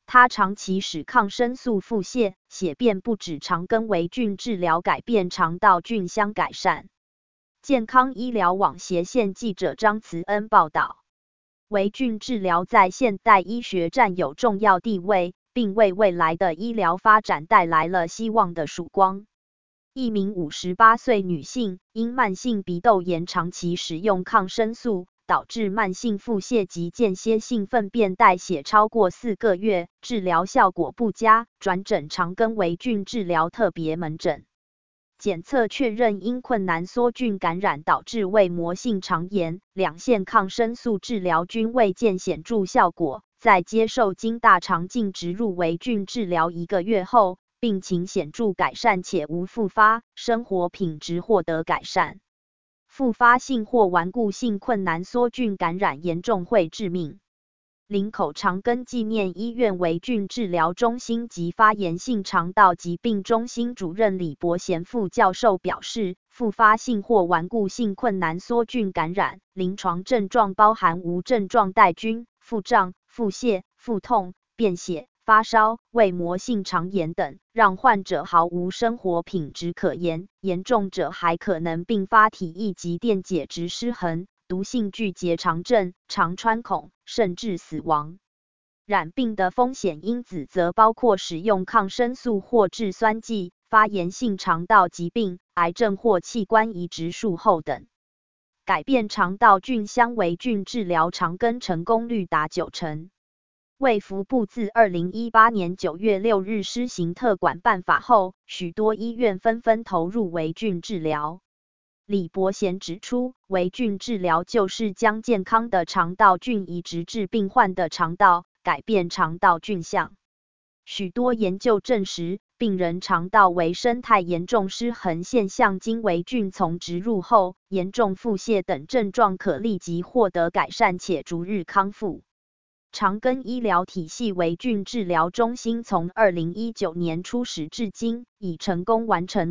他长期使抗生素腹泻、血便不止肠根微菌治疗改变肠道菌相改善。健康医疗网斜线记者张慈恩报道，微菌治疗在现代医学占有重要地位，并为未来的医疗发展带来了希望的曙光。一名58岁女性因慢性鼻窦炎长期使用抗生素，导致慢性腹泻及间歇性粪便代谢超过4个月，治疗效果不佳，转诊肠根微菌治疗特别门诊。检测确认因困难梭菌感染导致胃膜性肠炎，2线抗生素治疗均未见显著效果。在接受经大肠镜植入微菌治疗1个月后，病情显著改善且无复发，生活品质获得改善。复发性或顽固性困难梭菌感染严重会致命。林口长庚纪念医院微菌治疗中心及发炎性肠道疾病中心主任李伯贤副教授表示，复发性或顽固性困难梭菌感染，临床症状包含无症状带菌、腹胀、腹泻、腹痛、便血、发烧、胃膜性肠炎等，让患者毫无生活品质可言，严重者还可能并发体液及电解质失衡、毒性巨结肠症、肠穿孔，甚至死亡。染病的风险因子则包括使用抗生素或制酸剂、发炎性肠道疾病、癌症或器官移植术后等。改变肠道菌相微菌治疗肠根成功率达90%。卫福部自2018年9月6日施行特管办法后，许多医院纷纷投入微菌治疗。李伯贤指出，微菌治疗就是将健康的肠道菌移植至病患的肠道，改变肠道菌相。许多研究证实，病人肠道微生态严重失衡现象经微菌丛植入后，严重腹泻等症状可立即获得改善且逐日康复。长庚医疗体系微菌治疗中心从2019年初始至今，已成功完成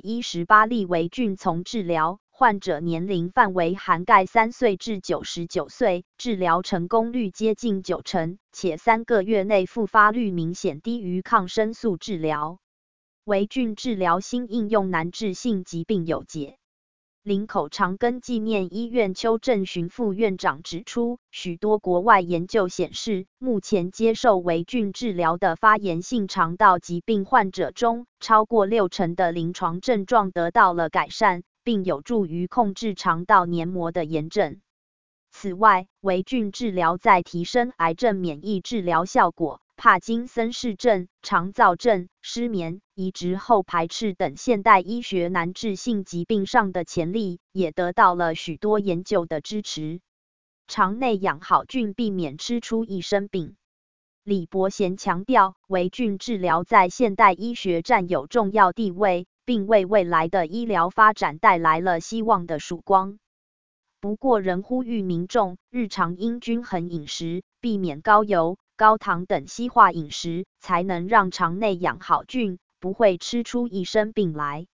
218例微菌丛治疗，患者年龄范围涵盖3岁至99岁，治疗成功率接近90%，且3个月内复发率明显低于抗生素治疗。微菌治疗新应用难治性疾病有解。林口长庚纪念医院邱正寻副院长指出，许多国外研究显示，目前接受微菌治疗的发炎性肠道疾病患者中，超过60%的临床症状得到了改善，并有助于控制肠道黏膜的炎症。此外，微菌治疗在提升癌症免疫治疗效果、帕金森氏症、肠燥症、失眠、移植后排斥等现代医学难治性疾病上的潜力，也得到了许多研究的支持。肠内养好菌，避免吃出一身病。李伯贤强调，微菌治疗在现代医学占有重要地位，并为未来的医疗发展带来了希望的曙光。不过仍呼吁民众日常应均衡饮食，避免高油、高糖等西化饮食，才能让肠内养好菌，不会吃出一身病来。